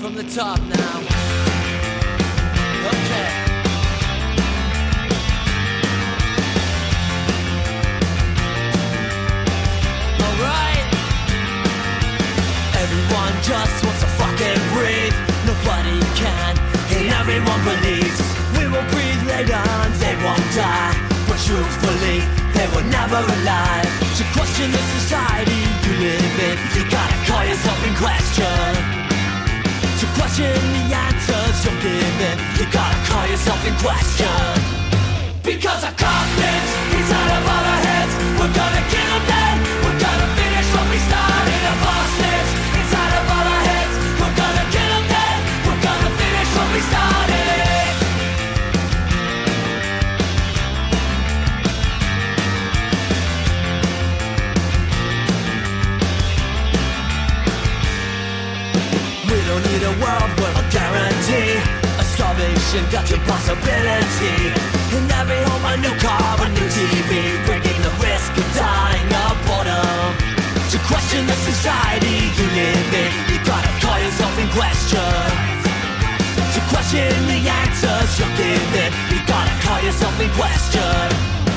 from the top now. Okay. Alright. Everyone just wants to fucking breathe. Nobody can, and everyone believes. We will breathe later and they won't die. But truthfully, they were never alive. To question the society you live in, you gotta call yourself in question. To question the answers you're given, you gotta call yourself in question. Because our confidence inside of all our heads, we're gonna kill them dead. We're gonna finish what we started. Our bosses inside of all our heads, we're gonna kill them dead. We're gonna finish what we started. We don't need a world where a guarantee. A starvation, Dutch impossibility. In every home a new car, a new TV, bringing the risk of dying of boredom. To question the society you live in, you gotta call yourself in question. To question the answers you're given, you gotta call yourself in question.